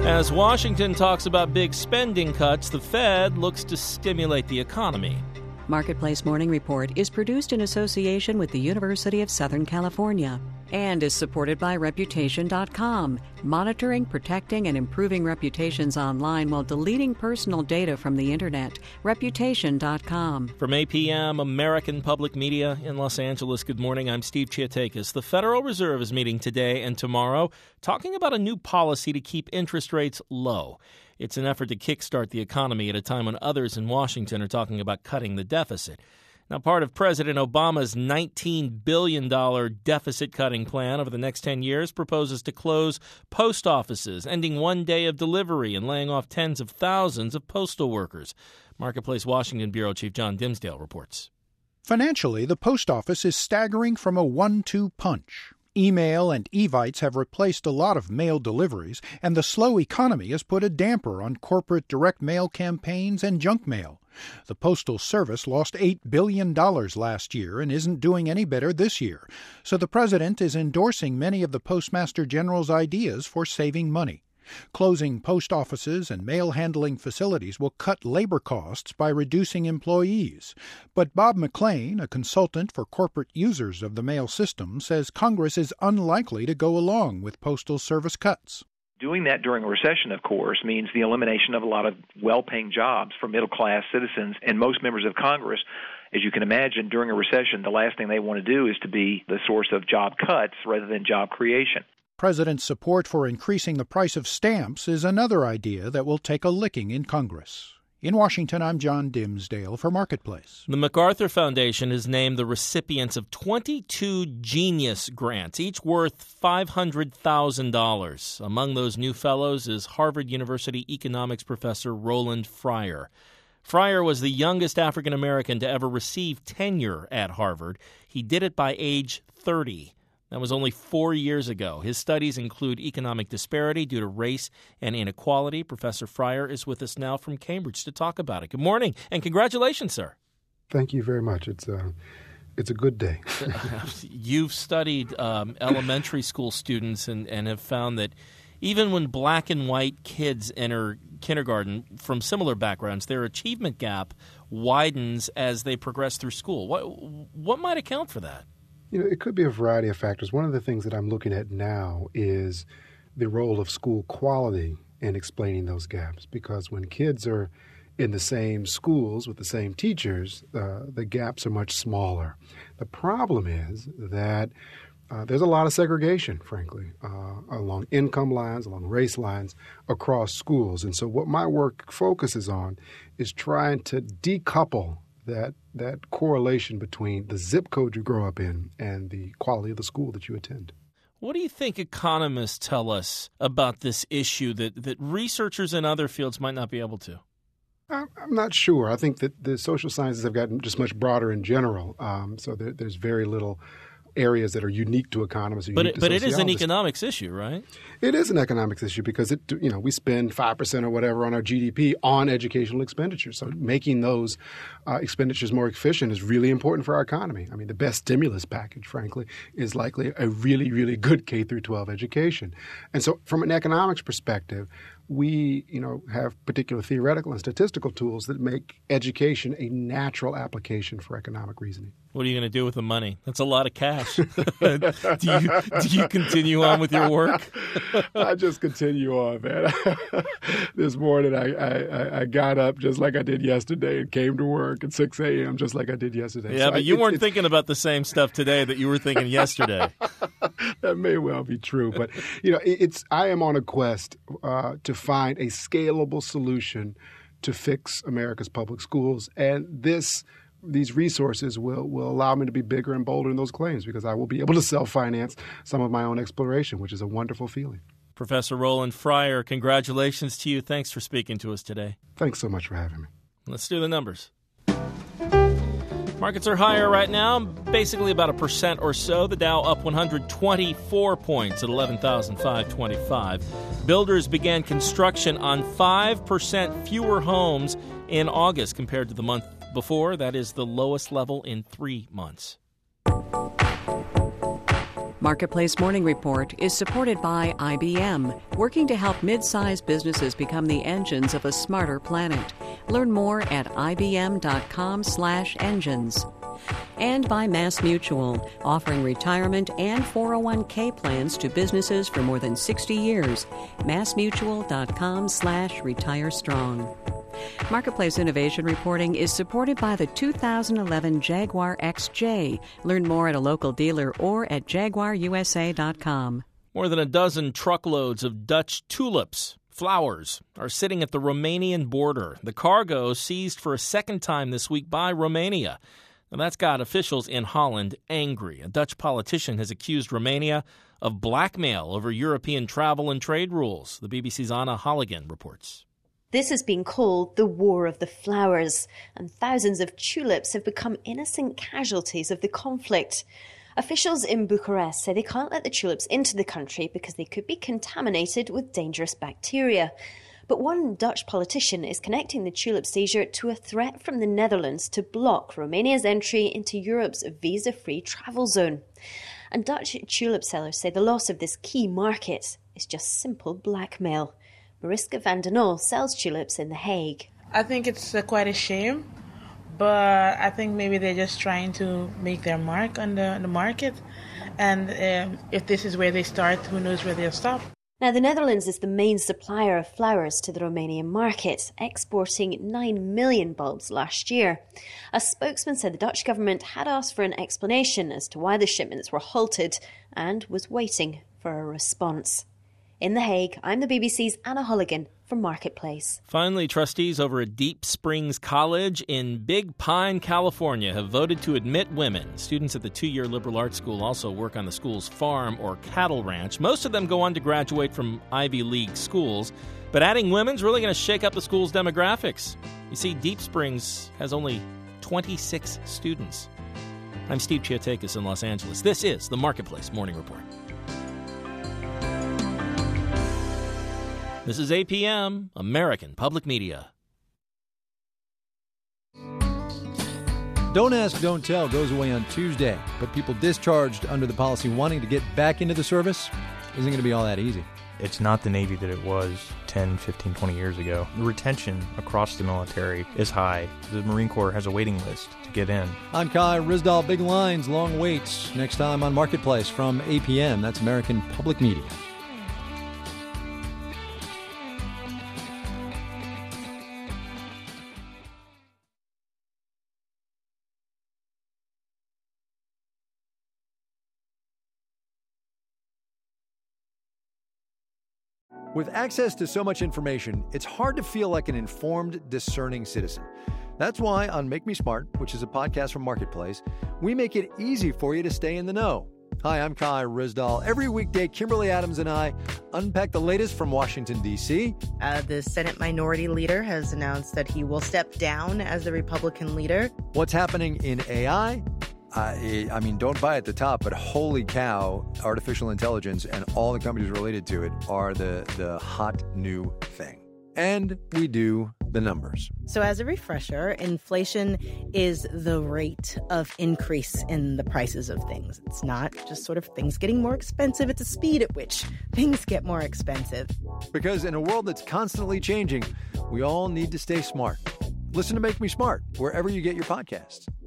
As Washington talks about big spending cuts, the Fed looks to stimulate the economy. Marketplace Morning Report is produced in association with the University of Southern California and is supported by Reputation.com, monitoring, protecting, and improving reputations online while deleting personal data from the Internet. Reputation.com. From APM, American Public Media in Los Angeles, good morning. I'm Steve Chiatakis. The Federal Reserve is meeting today and tomorrow, talking about a new policy to keep interest rates low. It's an effort to kickstart the economy at a time when others in Washington are talking about cutting the deficit. Now, part of President Obama's $19 billion deficit-cutting plan over the next 10 years proposes to close post offices, ending one day of delivery and laying off tens of thousands of postal workers. Marketplace Washington Bureau Chief John Dimsdale reports. Financially, the post office is staggering from a 1-2 punch. Email and evites have replaced a lot of mail deliveries, and the slow economy has put a damper on corporate direct mail campaigns and junk mail. The Postal Service lost $8 billion last year and isn't doing any better this year, so the president is endorsing many of the Postmaster General's ideas for saving money. Closing post offices and mail handling facilities will cut labor costs by reducing employees. But Bob McLean, a consultant for corporate users of the mail system, says Congress is unlikely to go along with Postal Service cuts. Doing that during a recession, of course, means the elimination of a lot of well-paying jobs for middle-class citizens and most members of Congress. As you can imagine, during a recession, the last thing they want to do is to be the source of job cuts rather than job creation. President's support for increasing the price of stamps is another idea that will take a licking in Congress. In Washington, I'm John Dimsdale for Marketplace. The MacArthur Foundation has named the recipients of 22 Genius Grants, each worth $500,000. Among those new fellows is Harvard University economics professor Roland Fryer. Fryer was the youngest African American to ever receive tenure at Harvard. He did it by age 30. That was only 4 years ago. His studies include economic disparity due to race and inequality. Professor Fryer is with us now from Cambridge to talk about it. Good morning, and congratulations, sir. Thank you very much. It's a good day. You've studied elementary school students and have found that even when black and white kids enter kindergarten from similar backgrounds, their achievement gap widens as they progress through school. What might account for that? It could be a variety of factors. One of the things that I'm looking at now is the role of school quality in explaining those gaps, because when kids are in the same schools with the same teachers, the gaps are much smaller. The problem is that there's a lot of segregation, frankly, along income lines, along race lines, across schools. And so what my work focuses on is trying to decouple that correlation between the zip code you grow up in and the quality of the school that you attend. What do you think economists tell us about this issue that researchers in other fields might not be able to? I'm not sure. I think that the social sciences have gotten just much broader in general, so there's very little areas that are unique to economists. But it is an economics issue, right? It is an economics issue because we spend 5% or whatever on our GDP on educational expenditures. So making those expenditures more efficient is really important for our economy. I mean, the best stimulus package, frankly, is likely a really, really good K through 12 education. And so from an economics perspective, we, have particular theoretical and statistical tools that make education a natural application for economic reasoning. What are you going to do with the money? That's a lot of cash. Do you continue on with your work? I just continue on, man. This morning I got up just like I did yesterday and came to work at 6 a.m. just like I did yesterday. Yeah, so but you weren't thinking about the same stuff today that you were thinking yesterday. That may well be true. But, I am on a quest to find a scalable solution to fix America's public schools. And these resources will allow me to be bigger and bolder in those claims because I will be able to self-finance some of my own exploration, which is a wonderful feeling. Professor Roland Fryer, congratulations to you. Thanks for speaking to us today. Thanks so much for having me. Let's do the numbers. Markets are higher right now, basically about 1% or so. The Dow up 124 points at 11,525. Builders began construction on 5% fewer homes in August compared to the month before. That is the lowest level in 3 months. Marketplace Morning Report is supported by IBM, working to help mid-sized businesses become the engines of a smarter planet. Learn more at ibm.com/engines. And by MassMutual, offering retirement and 401k plans to businesses for more than 60 years. MassMutual.com/retirestrong. Marketplace Innovation Reporting is supported by the 2011 Jaguar XJ. Learn more at a local dealer or at jaguarusa.com. More than a dozen truckloads of Dutch tulips, flowers, are sitting at the Romanian border. The cargo seized for a second time this week by Romania. Now, that's got officials in Holland angry. A Dutch politician has accused Romania of blackmail over European travel and trade rules. The BBC's Anna Halligan reports. This has been called the War of the Flowers, and thousands of tulips have become innocent casualties of the conflict. Officials in Bucharest say they can't let the tulips into the country because they could be contaminated with dangerous bacteria. But one Dutch politician is connecting the tulip seizure to a threat from the Netherlands to block Romania's entry into Europe's visa-free travel zone. And Dutch tulip sellers say the loss of this key market is just simple blackmail. Mariska van den Nol sells tulips in The Hague. I think it's quite a shame, but I think maybe they're just trying to make their mark on the market. And if this is where they start, who knows where they'll stop. Now, the Netherlands is the main supplier of flowers to the Romanian market, exporting 9 million bulbs last year. A spokesman said the Dutch government had asked for an explanation as to why the shipments were halted and was waiting for a response. In The Hague, I'm the BBC's Anna Halligan from Marketplace. Finally, trustees over at Deep Springs College in Big Pine, California, have voted to admit women. Students at the two-year liberal arts school also work on the school's farm or cattle ranch. Most of them go on to graduate from Ivy League schools, but adding women's really going to shake up the school's demographics. You see, Deep Springs has only 26 students. I'm Steve Chiatakis in Los Angeles. This is the Marketplace Morning Report. This is APM, American Public Media. Don't Ask, Don't Tell goes away on Tuesday, but people discharged under the policy wanting to get back into the service isn't going to be all that easy. It's not the Navy that it was 10, 15, 20 years ago. The retention across the military is high. The Marine Corps has a waiting list to get in. I'm Kai Rizdal. Big lines, long waits. Next time on Marketplace from APM. That's American Public Media. With access to so much information, it's hard to feel like an informed, discerning citizen. That's why on Make Me Smart, which is a podcast from Marketplace, we make it easy for you to stay in the know. Hi, I'm Kai Rizdal. Every weekday, Kimberly Adams and I unpack the latest from Washington, D.C. The Senate Minority Leader has announced that he will step down as the Republican leader. What's happening in AI? I mean, don't buy at the top, but holy cow, artificial intelligence and all the companies related to it are the hot new thing. And we do the numbers. So as a refresher, inflation is the rate of increase in the prices of things. It's not just sort of things getting more expensive. It's a speed at which things get more expensive. Because in a world that's constantly changing, we all need to stay smart. Listen to Make Me Smart wherever you get your podcasts.